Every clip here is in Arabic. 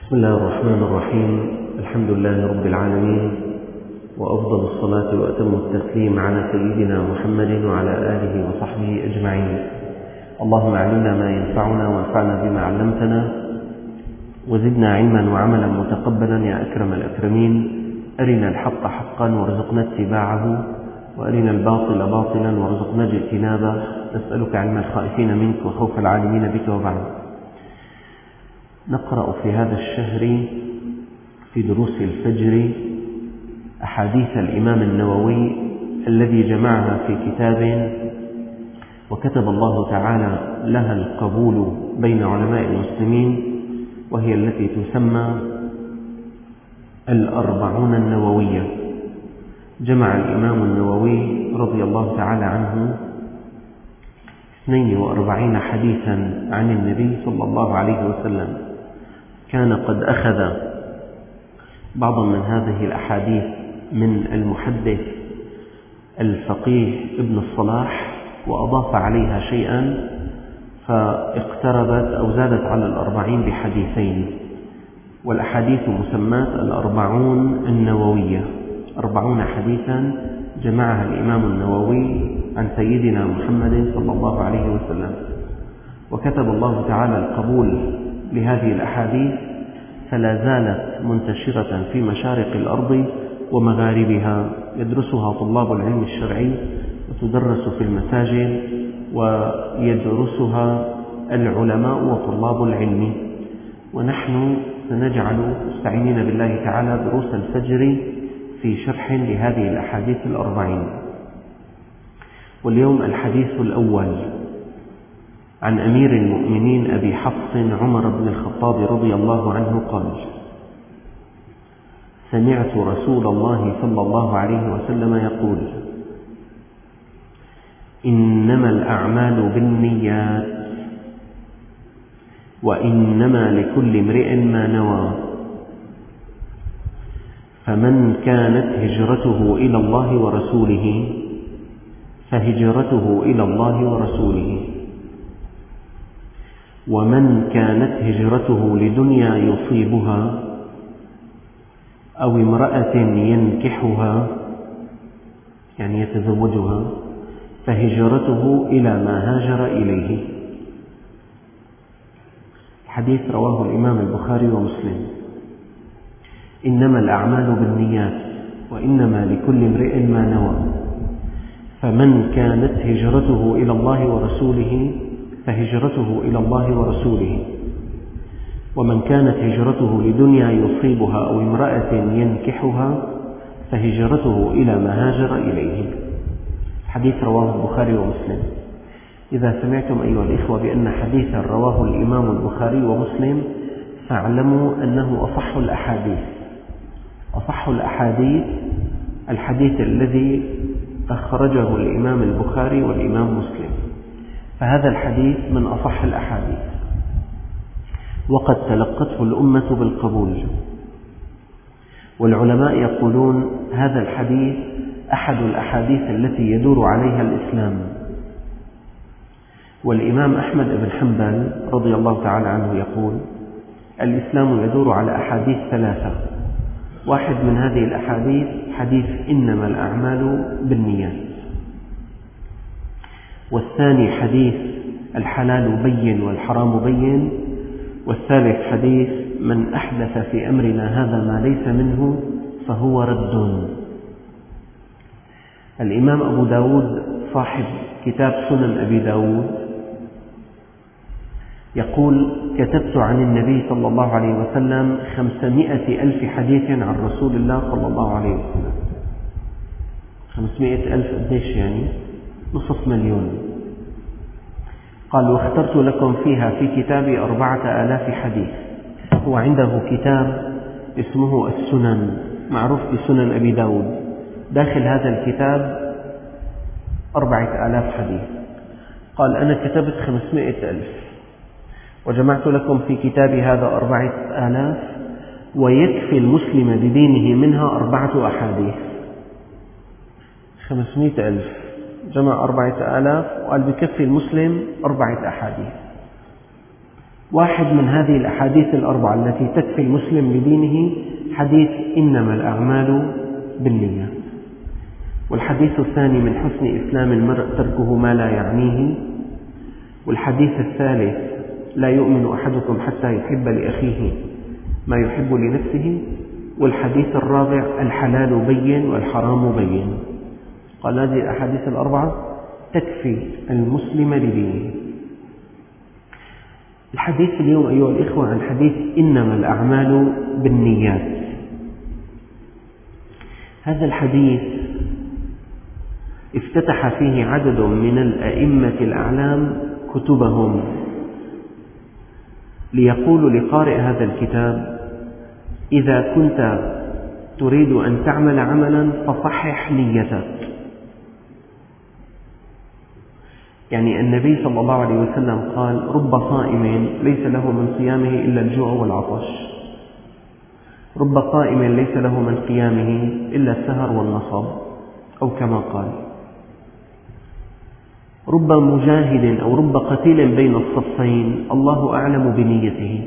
بسم الله الرحمن الرحيم. الحمد لله رب العالمين، وأفضل الصلاة وأتم التسليم على سيدنا محمد وعلى آله وصحبه أجمعين. اللهم علمنا ما ينفعنا وانفعنا بما علمتنا، وزدنا علما وعملا متقبلا يا أكرم الأكرمين. أرنا الحق حقا وارزقنا اتباعه، وأرنا الباطل باطلا وارزقنا اجتنابه. نسألك علم الخائفين منك وخوف العالمين بك. وبعد، نقرأ في هذا الشهر في دروس الفجر أحاديث الإمام النووي الذي جمعها في كتاب وكتب الله تعالى لها القبول بين علماء المسلمين، وهي التي تسمى الأربعون النووية. جمع الإمام النووي رضي الله تعالى عنه 42 حديثا عن النبي صلى الله عليه وسلم. كان قد أخذ بعضا من هذه الأحاديث من المحدث الفقيه ابن الصلاح وأضاف عليها شيئا، فاقتربت أو زادت على 40 بحديثين، والأحاديث مسمات الأربعون النووية. 40 حديثا جمعها الإمام النووي عن سيدنا محمد صلى الله عليه وسلم، وكتب الله تعالى القبول لهذه الأحاديث، فلا زالت منتشرة في مشارق الأرض ومغاربها، يدرسها طلاب العلم الشرعي وتدرس في المساجد، ويدرسها العلماء وطلاب العلم. ونحن سنجعل مستعينين بالله تعالى دروس الفجر في شرح لهذه الأحاديث 40. واليوم الحديث الأول عن أمير المؤمنين أبي حفص عمر بن الخطاب رضي الله عنه قال: سمعت رسول الله صلى الله عليه وسلم يقول: إنما الأعمال بالنيات، وإنما لكل امرئ ما نوى، فمن كانت هجرته إلى الله ورسوله فهجرته إلى الله ورسوله، ومن كانت هجرته لدنيا يصيبها أو امرأة ينكحها يعني يتزوجها فهجرته إلى ما هاجر إليه. الحديث رواه الإمام البخاري ومسلم. إنما الأعمال بالنيات، وإنما لكل امرئ ما نوى، فمن كانت هجرته إلى الله ورسوله فهجرته إلى الله ورسوله، ومن كانت هجرته لدنيا يصيبها أو امرأة ينكحها فهجرته إلى ما هاجر إليه. حديث رواه البخاري ومسلم. إذا سمعتم أيها الإخوة بأن حديثا رواه الإمام البخاري ومسلم، فاعلموا أنه أصح الأحاديث. أصح الأحاديث الحديث الذي أخرجه الإمام البخاري والإمام مسلم، فهذا الحديث من أصح الأحاديث، وقد تلقته الأمة بالقبول. والعلماء يقولون هذا الحديث أحد الأحاديث التي يدور عليها الإسلام. والإمام أحمد بن حنبل رضي الله تعالى عنه يقول: الإسلام يدور على أحاديث 3. واحد من هذه الأحاديث حديث إنما الأعمال بالنيات، والثاني حديث الحلال بين والحرام بين، والثالث حديث من أحدث في أمرنا هذا ما ليس منه فهو رد. الإمام أبو داود صاحب كتاب سنن أبي داود يقول: كتبت عن النبي صلى الله عليه وسلم 500,000 حديث عن رسول الله صلى الله عليه وسلم. 500,000 قديش يعني؟ 500,000. قال: واخترت لكم فيها في كتابي 4,000 حديث. هو عنده كتاب اسمه السنن، معروف بسنن أبي داود. داخل هذا الكتاب 4,000 حديث. قال: أنا كتبت 500,000 وجمعت لكم في كتابي هذا 4,000، ويكفي المسلم بدينه منها 4 أحاديث. 500,000 جمع 4,000 وقال بكفي المسلم 4 أحاديث. واحد من هذه الأحاديث الأربعة التي تكفي المسلم لدينه حديث إنما الأعمال بالنيات. والحديث الثاني من حسن إسلام المرء تركه ما لا يعنيه. والحديث الثالث لا يؤمن أحدكم حتى يحب لأخيه ما يحب لنفسه. والحديث الرابع الحلال بين والحرام بين. قال هذه الأحاديث الأربعة تكفي المسلم لدينه. الحديث اليوم أيها الإخوة عن حديث إنما الأعمال بالنيات. هذا الحديث افتتح فيه عدد من الأئمة الأعلام كتبهم ليقولوا لقارئ هذا الكتاب: إذا كنت تريد أن تعمل عملا فصحح نيتك. يعني النبي صلى الله عليه وسلم قال: رب صائم ليس له من صيامه إلا الجوع والعطش، رب قائم ليس له من قيامه إلا السهر والنصب، أو كما قال. رب مجاهد أو رب قتيل بين الصفين الله أعلم بنيته.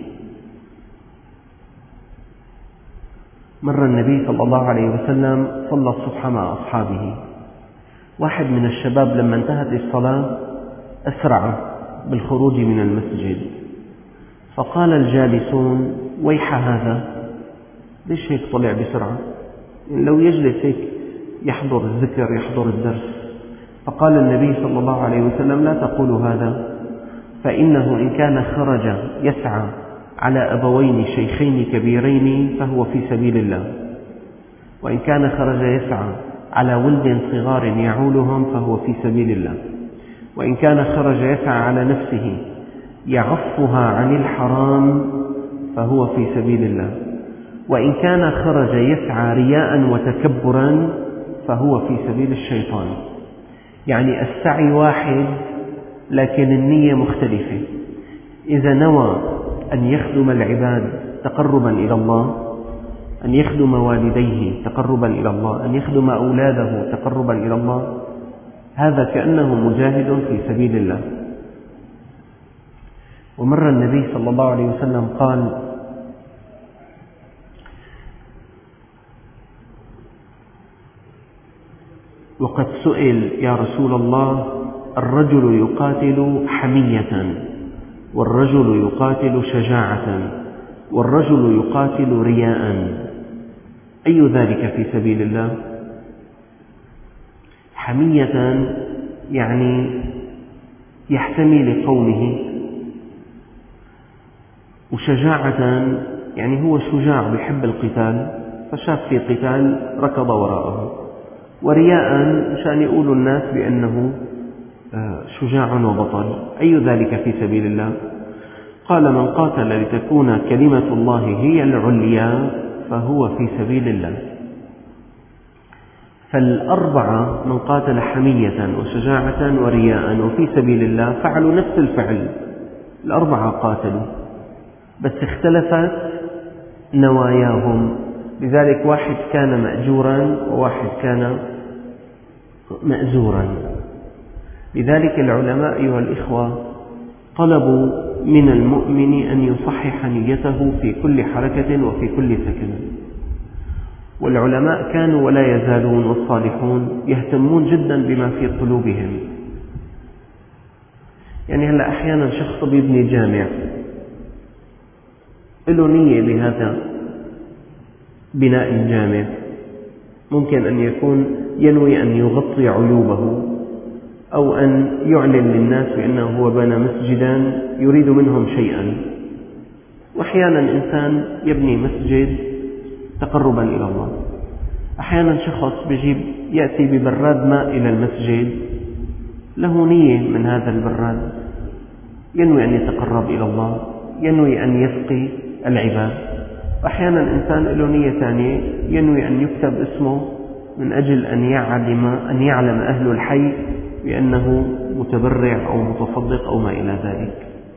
مر النبي صلى الله عليه وسلم صلى الصبح مع أصحابه. واحد من الشباب لما انتهت الصلاة أسرع بالخروج من المسجد، فقال الجالسون: ويح هذا، ليش هيك طلع بسرعة؟ لو يجلس هيك يحضر الذكر يحضر الدرس. فقال النبي صلى الله عليه وسلم: لا تقولوا هذا، فإنه إن كان خرج يسعى على أبوين شيخين كبيرين فهو في سبيل الله، وإن كان خرج يسعى على ولد صغار يعولهم فهو في سبيل الله، وإن كان خرج يسعى على نفسه يعفها عن الحرام فهو في سبيل الله، وإن كان خرج يسعى رياء وتكبرا فهو في سبيل الشيطان. يعني السعي واحد لكن النية مختلفة. إذا نوى أن يخدم العباد تقربا إلى الله، أن يخدم والديه تقربا إلى الله، أن يخدم أولاده تقربا إلى الله، هذا كأنه مجاهد في سبيل الله. ومر النبي صلى الله عليه وسلم قال: وقد سئل يا رسول الله: الرجل يقاتل حمية، والرجل يقاتل شجاعة، والرجل يقاتل رياء، أي ذلك في سبيل الله؟ حمية يعني يحتمي لقومه، وشجاعة يعني هو شجاع بيحب القتال فشاف في قتال ركض وراءه، ورياء مشان يقولوا الناس بأنه شجاع وبطل، أي ذلك في سبيل الله؟ قال: من قاتل لتكون كلمة الله هي العليا فهو في سبيل الله. فالأربعة من قاتل حمية وشجاعة ورياء وفي سبيل الله فعلوا نفس الفعل، الأربعة قاتلوا، بس اختلفت نواياهم. لذلك واحد كان مأجورا وواحد كان مأزورا. لذلك العلماء أيها الإخوة طلبوا من المؤمن أن يصحح نيته في كل حركة وفي كل سكن. والعلماء كانوا ولا يزالون والصالحون يهتمون جدا بما في قلوبهم. يعني هلأ أحيانا شخص بيبني جامع له نية بهذا بناء الجامع، ممكن أن يكون ينوي أن يغطي عيوبه أو أن يعلن للناس بأنه هو بنى مسجدا يريد منهم شيئا. وأحيانا إنسان يبني مسجد تقربا إلى الله. أحيانا شخص يأتي ببراد ماء إلى المسجد، له نية من هذا البراد، ينوي أن يتقرب إلى الله، ينوي أن يسقي العباد. أحيانا إنسان له نية ثانية، ينوي أن يكتب اسمه من أجل أن يعلم أهل الحي بأنه متبرع أو متصدق أو ما إلى ذلك.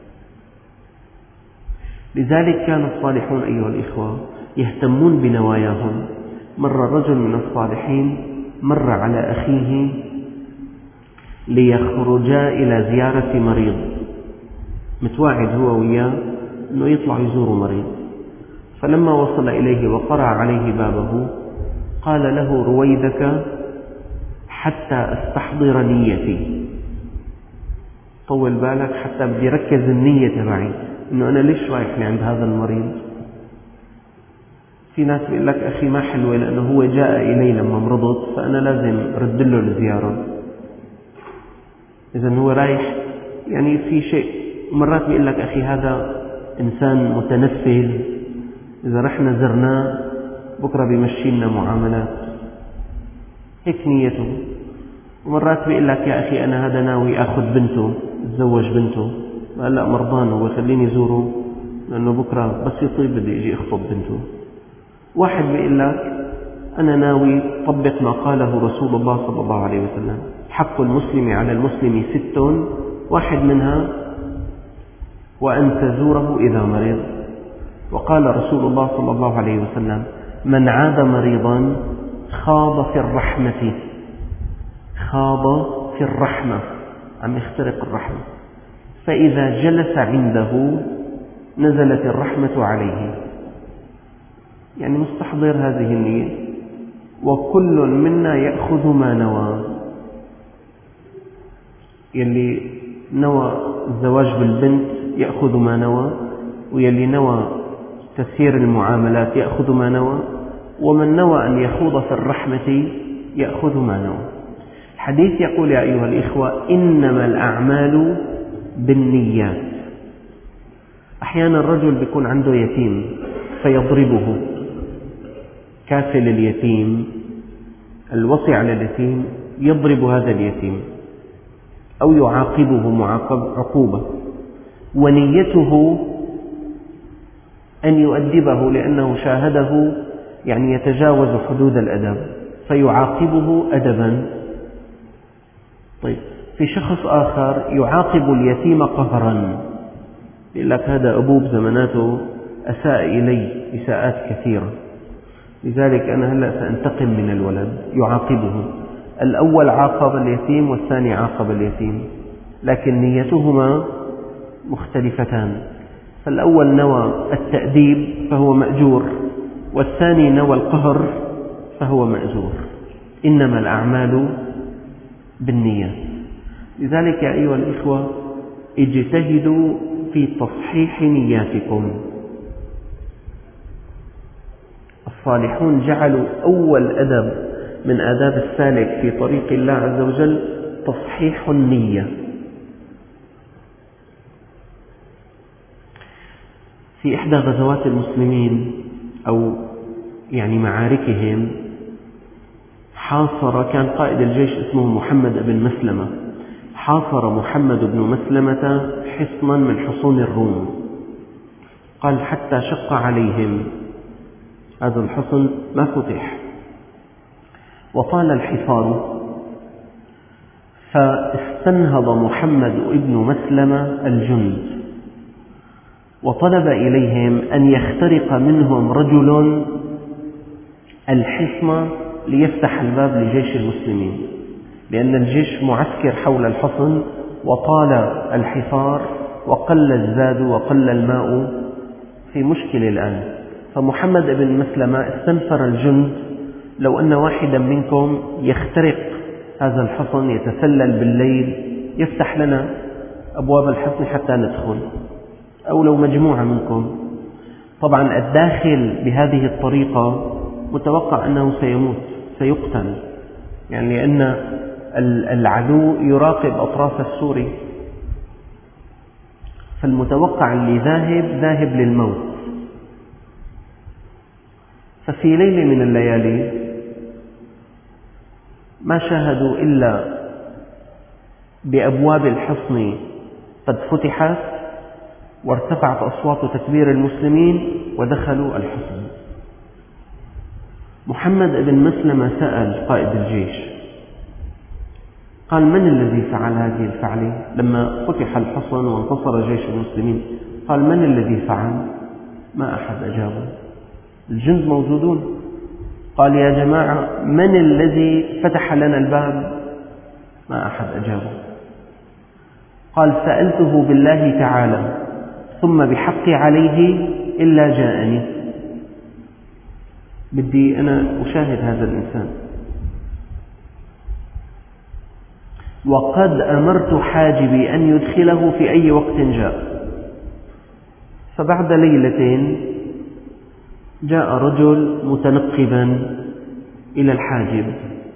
لذلك كان الصالحون أيها الإخوة يهتمون بنواياهم. مر رجل من الصالحين مر على أخيه ليخرجا إلى زيارة مريض، متواعد هو وياه أنه يطلع يزور مريض. فلما وصل إليه وقرع عليه بابه قال له: رويدك حتى أستحضر نيتي، طول بالك حتى بدي ركز النية تبعي، إنه أنا ليش رايح لعند هذا المريض. في ناس بيقول لك: أخي ما حلوة لأنه هو جاء إلي لما مرضت فأنا لازم رد له الزيارة. إذا هو رايح يعني في شيء. مرات بيقول لك: أخي هذا إنسان متنفذ، إذا رحنا زرناه بكرة بيمشينا معاملات، هيك نيته. ومرات بيقول لك: يا أخي أنا هذا ناوي أخذ بنته، أتزوج بنته، قال لا مرضان وخليني زوره لأنه بكرة بس يطيب بدي أجي أخطب بنته. واحد بيقول لك: أنا ناوي طبق ما قاله رسول الله صلى الله عليه وسلم: حق المسلم على المسلم 6، واحد منها وأن تزوره إذا مرض. وقال رسول الله صلى الله عليه وسلم: من عاد مريضا خاض في الرحمة، خاض في الرحمة، عم يخترق الرحمة، فإذا جلس عنده نزلت الرحمة عليه. يعني مستحضر هذه النية. وكل منا يأخذ ما نوى. يلي نوى الزواج بالبنت يأخذ ما نوى، ويلي نوى تسيير المعاملات يأخذ ما نوى، ومن نوى أن يخوض في الرحمة يأخذ ما نوى. الحديث يقول: يا أيها الإخوة إنما الأعمال بالنيات. أحيانا الرجل بيكون عنده يتيم فيضربه، كافل اليتيم الوصي على اليتيم يضرب هذا اليتيم أو يعاقبه عقوبة، ونيته أن يؤدبه لأنه شاهده يعني يتجاوز حدود الأدب فيعاقبه أدبا. طيب، في شخص آخر يعاقب اليتيم قهرا، يقول لك: هذا أبوه بزماناته أساء إلي إساءات كثيرة، لذلك أنا هلأ سأنتقم من الولد. يعاقبه. الأول عاقب اليتيم والثاني عاقب اليتيم، لكن نيتهما مختلفتان. فالأول نوى التأديب فهو مأجور، والثاني نوى القهر فهو مأجور. إنما الأعمال بالنيات. لذلك يا أيها الإخوة اجتهدوا في تصحيح نياتكم. الصالحون جعلوا أول أدب من آداب السالك في طريق الله عز وجل تصحيح النية. في إحدى غزوات المسلمين أو يعني معاركهم كان قائد الجيش اسمه محمد بن مسلمة، حاصر محمد بن مسلمة حصنا من حصون الروم. قال: حتى شق عليهم، هذا الحصن ما فتح وطال الحصار، فاستنهض محمد بن مسلمة الجند وطلب إليهم أن يخترق منهم رجل الحصن ليفتح الباب لجيش المسلمين، لأن الجيش معسكر حول الحصن وطال الحصار وقل الزاد وقل الماء، في مشكلة الآن. فمحمد بن مسلمة استنفر الجند: لو أن واحدا منكم يخترق هذا الحصن يتسلل بالليل يفتح لنا أبواب الحصن حتى ندخل، أو لو مجموعة منكم. طبعا الداخل بهذه الطريقة متوقع أنه سيموت، سيقتل، يعني لأن العدو يراقب أطراف السور، فالمتوقع اللي ذاهب للموت. ففي ليلة من الليالي ما شاهدوا إلا بأبواب الحصن قد فتحت وارتفعت أصوات تكبير المسلمين ودخلوا الحصن. محمد بن مسلمة سأل قائد الجيش، قال: من الذي فعل هذه الفعلة؟ لما فتح الحصن وانتصر جيش المسلمين قال: من الذي فعل؟ ما أحد أجابه، الجند موجودون. قال: يا جماعة من الذي فتح لنا الباب؟ ما أحد أجابه. قال: سألته بالله تعالى ثم بحقي عليه إلا جاءني. بدي أنا أشاهد هذا الإنسان. وقد أمرت حاجبي أن يدخله في أي وقت جاء. فبعد ليلتين جاء رجل متنقبا إلى الحاجب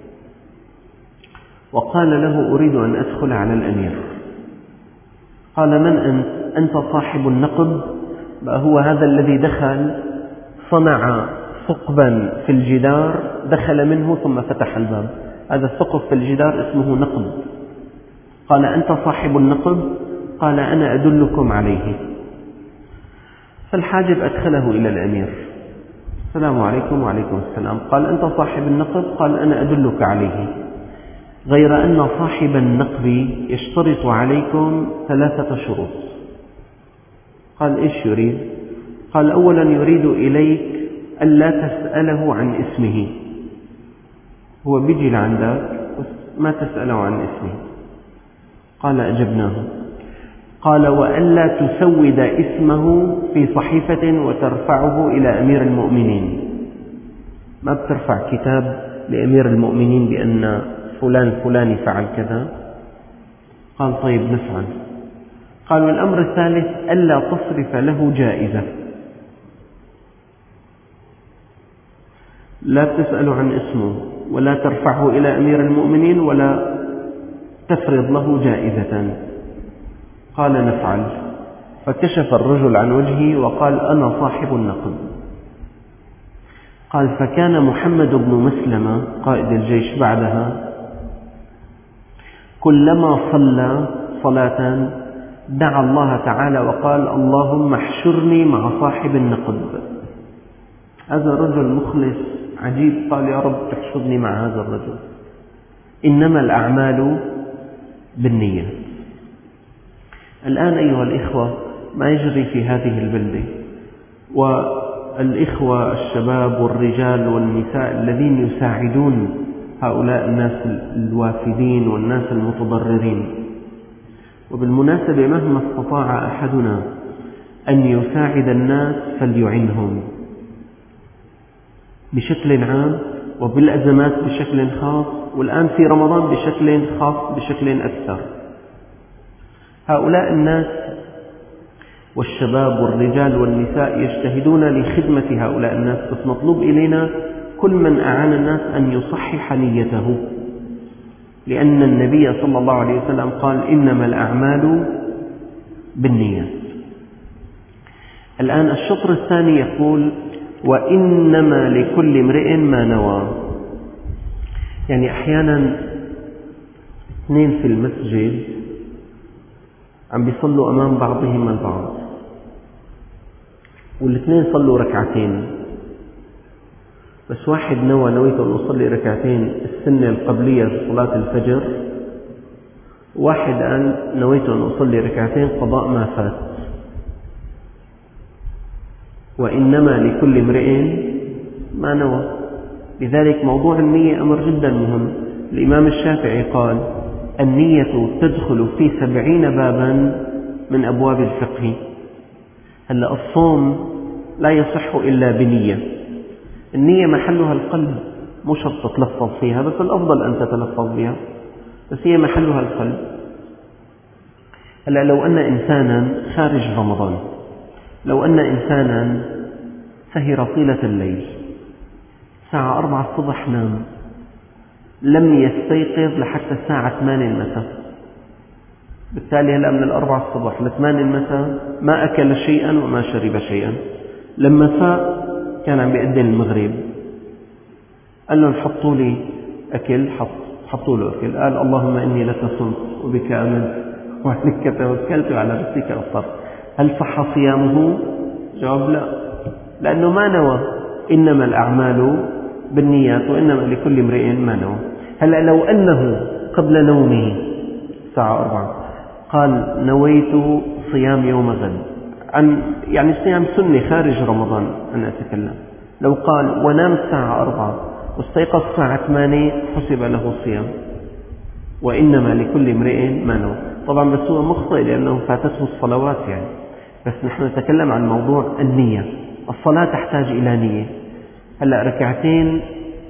وقال له: أريد أن أدخل على الأمير. قال: من أنت؟ أنت صاحب النقب؟ هو هذا الذي دخل صنع ثقبا في الجدار، دخل منه ثم فتح الباب. هذا الثقب في الجدار اسمه نقب. قال: أنت صاحب النقب؟ قال: أنا أدلكم عليه. فالحاجب أدخله إلى الأمير. السلام عليكم. وعليكم السلام. قال: أنت صاحب النقب؟ قال: أنا أدلك عليه، غير أن صاحب النقب يشترط عليكم 3 شروط. قال: إيش يريد؟ قال: أولا يريد إليك ألا تسأله عن اسمه. هو بيجي لعندك ما تسأله عن اسمه. قال: أجبناه. قال: وألا تسود اسمه في صحيفة وترفعه إلى أمير المؤمنين. ما بترفع كتاب لأمير المؤمنين بأن فلان فلاني فعل كذا. قال: طيب نفعل. قال: والأمر الثالث ألا تصرف له جائزة، لا تسأل عن اسمه ولا ترفعه إلى أمير المؤمنين ولا تفرض له جائزة. قال: نفعل. فكشف الرجل عن وجهه وقال: أنا صاحب النقب. قال: فكان محمد بن مسلمة قائد الجيش بعدها كلما صلى صلاة دعا الله تعالى وقال: اللهم احشرني مع صاحب النقب. هذا رجل مخلص عجيب، قال: يا رب تحشرني مع هذا الرجل. إنما الأعمال بالنيات. الآن أيها الإخوة ما يجري في هذه البلدة، والإخوة الشباب والرجال والنساء الذين يساعدون هؤلاء الناس الوافدين والناس المتضررين. وبالمناسبة مهما استطاع أحدنا أن يساعد الناس فليعنهم بشكل عام، وبالأزمات بشكل خاص، والآن في رمضان بشكل خاص بشكل أكثر. هؤلاء الناس والشباب والرجال والنساء يجتهدون لخدمة هؤلاء الناس، بس مطلوب إلينا كل من أعان الناس أن يصحح نيته، لأن النبي صلى الله عليه وسلم قال: إنما الأعمال بالنيات. الآن الشطر الثاني يقول: وإنما لكل امرئ ما نوى. يعني أحيانا اثنين في المسجد عم بيصلوا أمام بعضهم البعض، والاثنين صلوا ركعتين، بس واحد نويت أن أصلي ركعتين السنة القبلية لصلاة الفجر، واحد قال نويت أن أصلي ركعتين قضاء ما فات. وإنما لكل امرئ ما نوى. لذلك موضوع النية أمر جدا مهم. الإمام الشافعي قال: النية تدخل في 70 بابا من أبواب الفقه. هلأ الصوم لا يصح إلا بنية. النية محلها القلب، مو شرط تتلفظ فيها، بس الأفضل أن تتلفظ بها، بس هي محلها القلب. هلأ لو أن إنسانا خارج رمضان، لو أن إنسانا سهر طيلة الليل، الساعة 4 الصبح نام، لم يستيقظ لحتى الساعة 8 المساء، بالتالي هلأ من 4 الصبح ل 8 المساء ما أكل شيئا وما شرب شيئا. لما فاق كان عم بيأذن المغرب، قال لهم حطوا لي أكل، حطوا له أكل، قال: اللهم إني لك صمت وبك آمنت وعليك توكلت وعلى رزقك أفطرت. هل صح صيامه؟ جواب لا، لأنه ما نوى. إنما الأعمال بالنيات وإنما لكل امرئ ما نوى. هلأ لو أنه قبل نومه الساعة 4 قال: نويت صيام يوم غد، يعني صيام سنة خارج رمضان أنا أتكلم، لو قال ونام الساعة 4 واستيقظ الساعة 8 حسب له صيام. وإنما لكل امرئ ما نوى. طبعا بس هو مخطئ لأنه فاتته الصلوات، يعني بس نحن نتكلم عن موضوع النية. الصلاة تحتاج إلى نية. هلأ ركعتين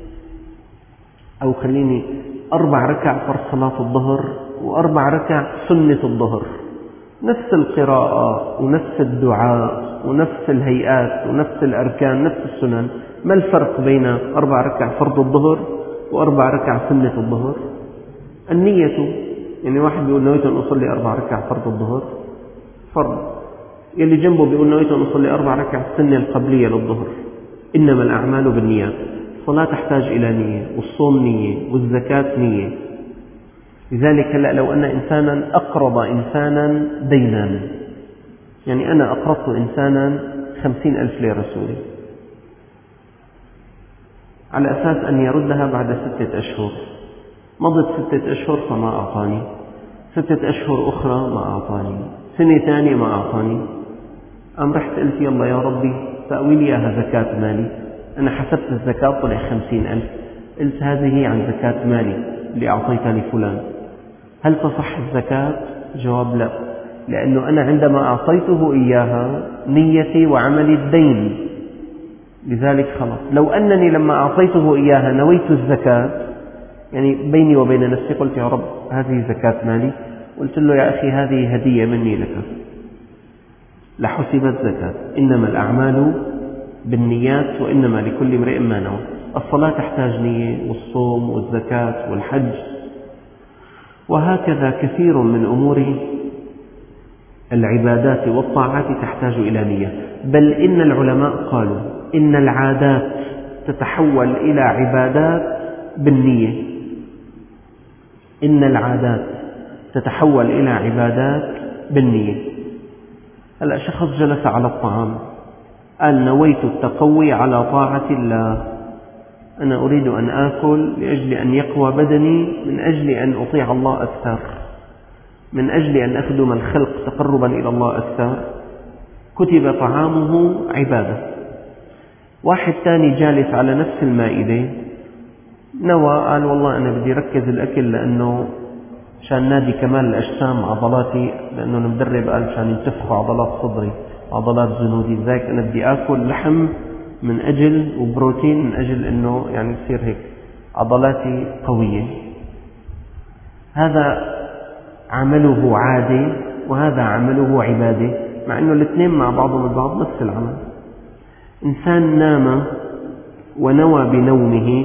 أو خليني 4 ركع فرض صلاة الظهر و4 ركع سنة الظهر، نفس القراءة ونفس الدعاء ونفس الهيئات ونفس الأركان نفس السنن. ما الفرق بين 4 ركع فرض الظهر و4 ركع سنة الظهر؟ النية. يعني واحد بيقول نويت أن أصلي 4 ركع فرض الظهر فرض، يلي جنبه بيقول نويت أن أصلي 4 ركع السنة القبلية للظهر. إنما الأعمال بالنيات. الصلاة تحتاج إلى نية، والصوم نية، والزكاة نية. لذلك هلأ لو أن إنسانا أقرض إنسانا دينا، يعني أنا أقرضت إنسانا 50,000 ليرة سوري على أساس أن يردها بعد 6 أشهر، مضت 6 أشهر فما أعطاني، 6 أشهر أخرى ما أعطاني، سنة ثانية ما أعطاني. أم رحت قلت يلا يا ربي تأوي لي إياها زكاة مالي. أنا حسبت الزكاة طلع 50,000، قلت هذه عن زكاة مالي اللي أعطيتها لفلان، هل تصح الزكاة؟ جواب لا، لأنه أنا عندما أعطيته إياها نيتي وعملي الدين، لذلك خلص. لو أنني لما أعطيته إياها نويت الزكاة، يعني بيني وبين نفسي قلت يا رب هذه زكاة مالي، قلت له يا أخي هذه هدية مني لك، لحسبت زكاة. إنما الأعمال بالنيات وإنما لكل امرئ ما نوى. الصلاة تحتاج نية، والصوم والزكاة والحج، وهكذا كثير من أمور العبادات والطاعات تحتاج إلى نية. بل إن العلماء قالوا إن العادات تتحول إلى عبادات بالنية. إن العادات تتحول إلى عبادات بالنية. هلأ شخص جلس على الطعام قال نويت التقوي على طاعة الله، أنا أريد أن آكل لأجل أن يقوى بدني، من أجل أن أطيع الله أكثر، من أجل أن أخدم الخلق تقربا إلى الله أكثر. كتب طعامه عبادة. واحد ثاني جالس على نفس المائدة نوى قال والله أنا بدي ركز الأكل لأنه عشان نادي كمال الأجسام عضلاتي، لأنه أنا مدرب قال عشان ينتفخوا عضلات صدري عضلات زنودي، لذلك أنا بدي آكل لحم من أجل وبروتين من أجل أنه يعني يصير هيك عضلاتي قوية. هذا عمله عادة وهذا عمله عبادة، مع أنه الاثنين مع بعضهم البعض نفس العمل. إنسان نام ونوى بنومه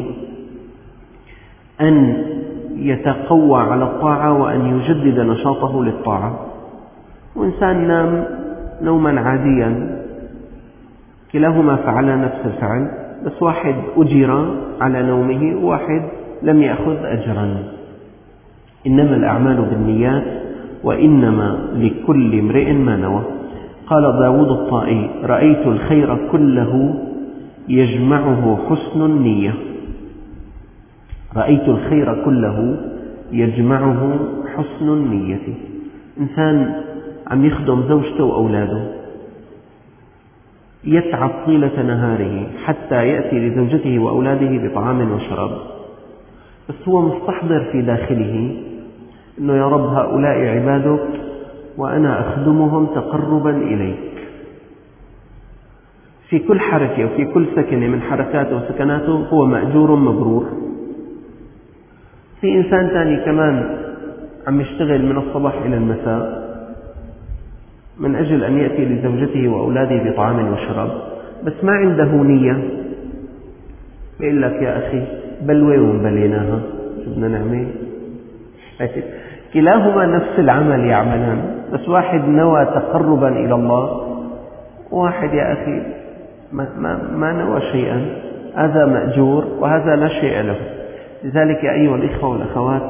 أن يتقوى على الطاعة وأن يجدد نشاطه للطاعة، وإنسان نام نوما عاديا، كلاهما فعل نفس الفعل، بس واحد أجر على نومه وواحد لم يأخذ أجرا. إنما الأعمال بالنيات وإنما لكل امرئ ما نوى. قال داود الطائي رأيت الخير كله يجمعه حسن النية. رأيت الخير كله يجمعه حسن النية. إنسان عم يخدم زوجته وأولاده، يتعب طيلة نهاره حتى يأتي لزوجته وأولاده بطعام وشراب، بس هو مستحضر في داخله أنه يا رب هؤلاء عبادك وأنا أخدمهم تقربا إليك. في كل حركة وفي كل سكنة من حركاته وسكناته هو مأجور مبرور. في إنسان ثاني كمان عم يشتغل من الصباح إلى المساء من أجل أن يأتي لزوجته وأولاده بطعام وشراب، بس ما عنده نية، يقول لك يا أخي بلوى وبليناها شو بدنا نعمل. كلاهما نفس العمل يعملان، بس واحد نوى تقربا إلى الله وواحد يا أخي ما نوى شيئا، هذا مأجور وهذا لا شيء له. لذلك يا أيها الإخوة والأخوات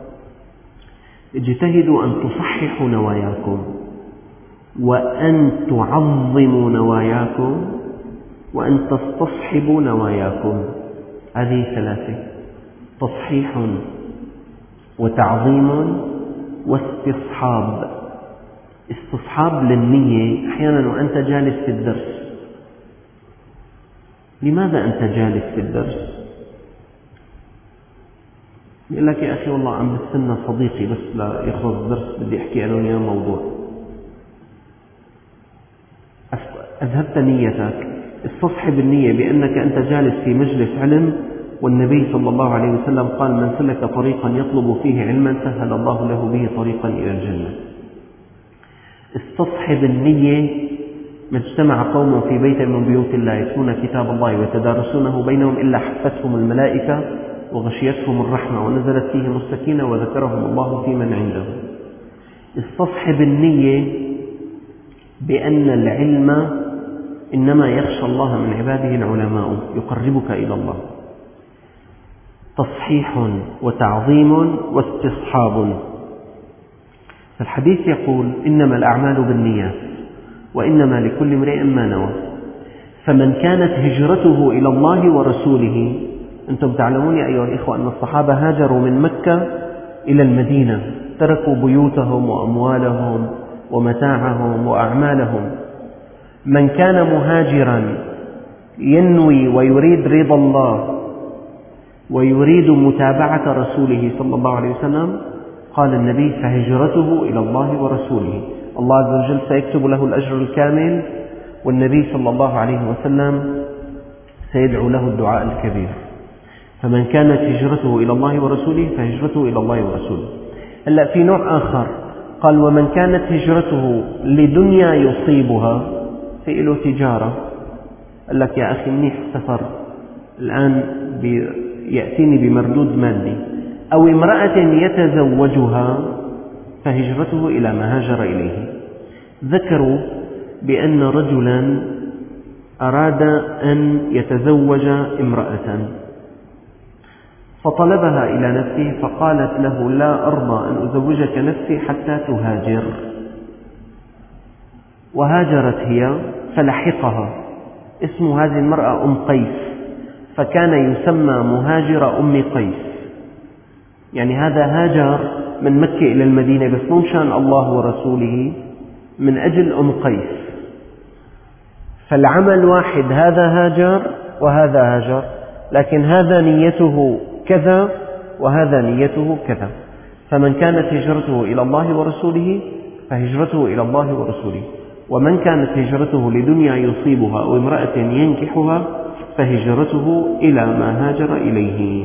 اجتهدوا أن تصححوا نواياكم وأن تعظموا نواياكم وأن تستصحبوا نواياكم. هذه 3: تصحيح وتعظيم واستصحاب. استصحاب للنية أحيانا وأنت جالس في الدرس. لماذا أنت جالس في الدرس؟ يقول لك يا أخي والله عم بستنى صديقي بس لا يخلص الدرس بدي أحكي أنا وياه موضوع. أذهبت نيتك، استصحب النية بأنك أنت جالس في مجلس علم، والنبي صلى الله عليه وسلم قال: من سلك طريقا يطلب فيه علما سهل الله له به طريقا إلى الجنة. استصحب النية. ما اجتمع قوم في بيت من بيوت الله يتلون كتاب الله ويتدارسونه بينهم إلا حفتهم الملائكة وغشيتهم الرحمة ونزلت فيهم السكينة وذكرهم الله في من عنده. استصحب النية بأن العلم إنما يخشى الله من عباده العلماء، يقربك إلى الله. تصحيح وتعظيم واستصحاب. الحديث يقول: إنما الأعمال بالنيات وإنما لكل امرئ ما نوى. فمن كانت هجرته إلى الله ورسوله، أنتم تعلمون يا أيها الإخوة أن الصحابة هاجروا من مكة إلى المدينة، تركوا بيوتهم وأموالهم ومتاعهم وأعمالهم. من كان مهاجرا ينوي ويريد رضا الله ويريد متابعة رسوله صلى الله عليه وسلم، قال النبي: فهجرته إلى الله ورسوله. الله عز وجل سيكتب له الأجر الكامل، والنبي صلى الله عليه وسلم سيدعو له الدعاء الكبير. فمن كانت هجرته إلى الله ورسوله فهجرته إلى الله ورسوله. هلأ في نوع آخر قال: ومن كانت هجرته لدنيا يصيبها، في له تجارة، قال لك: يا أخي منيح السفر الآن يأتيني بمردود مادي، أو امرأة يتزوجها، فهجرته إلى ما هاجر إليه. ذكروا بأن رجلا أراد أن يتزوج امرأة فطلبها إلى نفسه، فقالت له: لا أرضى أن أزوجك نفسي حتى تهاجر. وهاجرت هي، فلحقها. اسم هذه المرأة أم قيس، فكان يسمى مهاجر أم قيس. يعني هذا هاجر من مكة إلى المدينة بس مو مشان الله ورسوله، من أجل أم قيس. فالعمل واحد، هذا هاجر وهذا هاجر، لكن هذا نيته كذا وهذا نيته كذا. فمن كانت هجرته إلى الله ورسوله فهجرته إلى الله ورسوله، ومن كانت هجرته لدنيا يصيبها أو امرأة ينكحها فهجرته إلى ما هاجر إليه.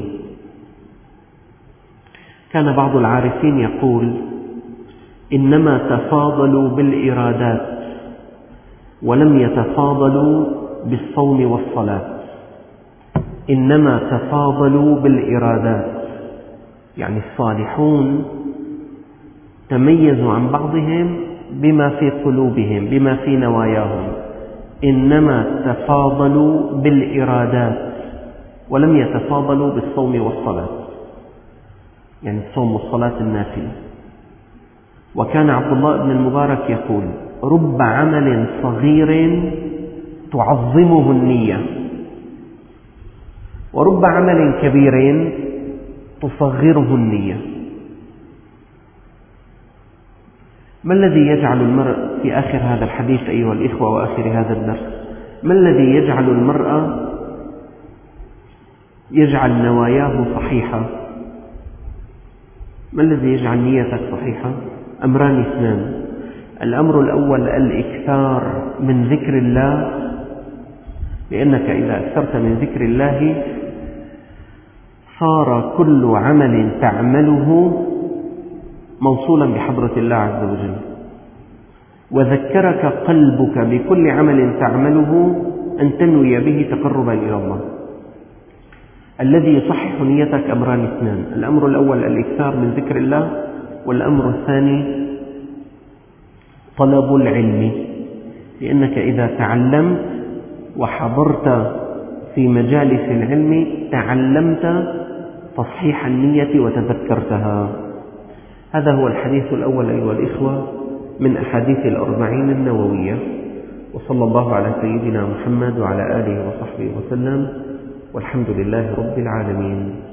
كان بعض العارفين يقول: إنما تفاضلوا بالإرادات ولم يتفاضلوا بالصوم والصلاة. إنما تفاضلوا بالإرادات، يعني الصالحون تميزوا عن بعضهم بما في قلوبهم، بما في نواياهم. إنما تفاضلوا بالإرادات ولم يتفاضلوا بالصوم والصلاة، يعني الصوم والصلاة النافلة. وكان عبد الله بن المبارك يقول: رب عمل صغير تعظمه النية، ورب عمل كبير تصغره النية. ما الذي يجعل المرء في آخر هذا الحديث أيها الإخوة وآخر هذا الدرس، ما الذي يجعل المرء يجعل نواياه صحيحة؟ ما الذي يجعل نيتك صحيحة؟ أمران اثنان. الأمر الأول الإكثار من ذكر الله، لأنك إذا أكثرت من ذكر الله صار كل عمل تعمله موصولا بحضرة الله عز وجل، وذكرك قلبك بكل عمل تعمله أن تنوي به تقربا إلى الله. الذي يصحح نيتك أمران اثنان: الأمر الأول الإكثار من ذكر الله، والأمر الثاني طلب العلم، لأنك إذا تعلمت وحضرت في مجالس العلم تعلمت تصحيح النية وتذكرتها. هذا هو الحديث الأول أيها الإخوة من أحاديث الأربعين النووية، وصلى الله على سيدنا محمد وعلى آله وصحبه وسلم، والحمد لله رب العالمين.